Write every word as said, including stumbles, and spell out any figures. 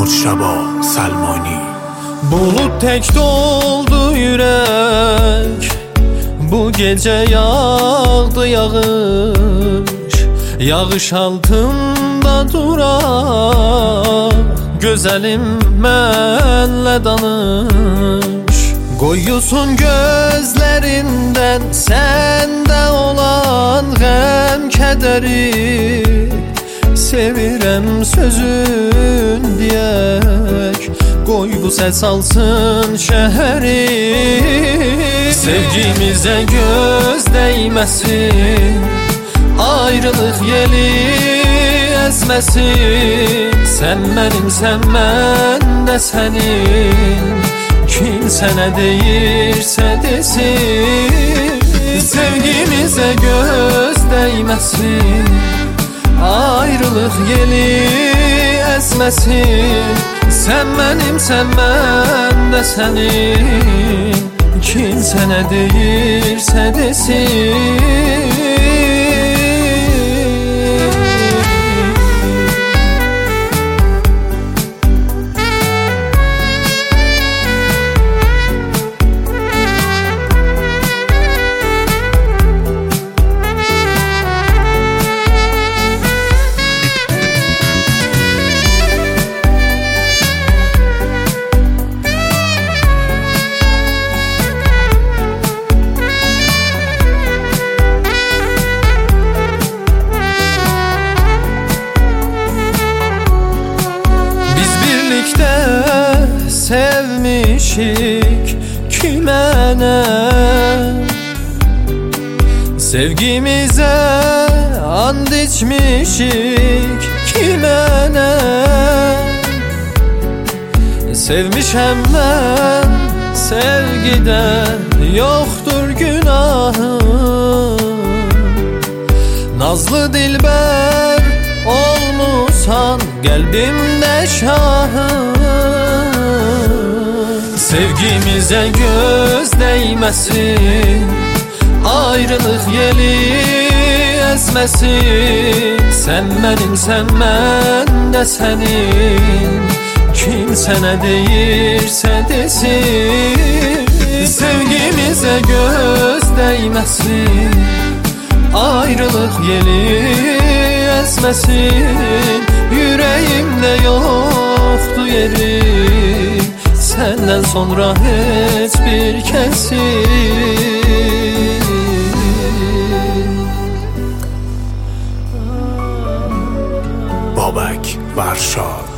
Müşteba Selmani. Bulut tek doldu yürek, bu gece yağdı yağış. Yağış altında durar, güzelim mənlə danış. Qoyusun gözlerinden sende olan gəm kədəri. Sevirəm sözün diyək, qoy bu səs alsın şəhəri. Sevgimizə göz dəyməsin, ayrılıq yeli əzməsin. Sən mənim, sən mən də sənin, kim sənə deyirsə desin. Sevgimizə göz dəyməsin, ayrılıq yeli əzməsin. Sən mənim, sən mən də sənin, kim sənə deyirsə desin. Sevmişik kimə nə, sevgimize and içmişik kimə nə. Sevmişəm mən sevgidə, yoxdur günahım. Nazlı dilbər olmusan qəlbimdə şahım. Sevgimizə göz dəyməsin, ayrılıq yeli əzməsin. Sən mənim, sən mən də sənin, kim sənə deyirsə desin. Sevgimizə göz dəyməsin, ayrılıq yeli əzməsin. Yüreğimdə yoxdur yeri, senden sonra heç bir kəsin. Babək Varşad.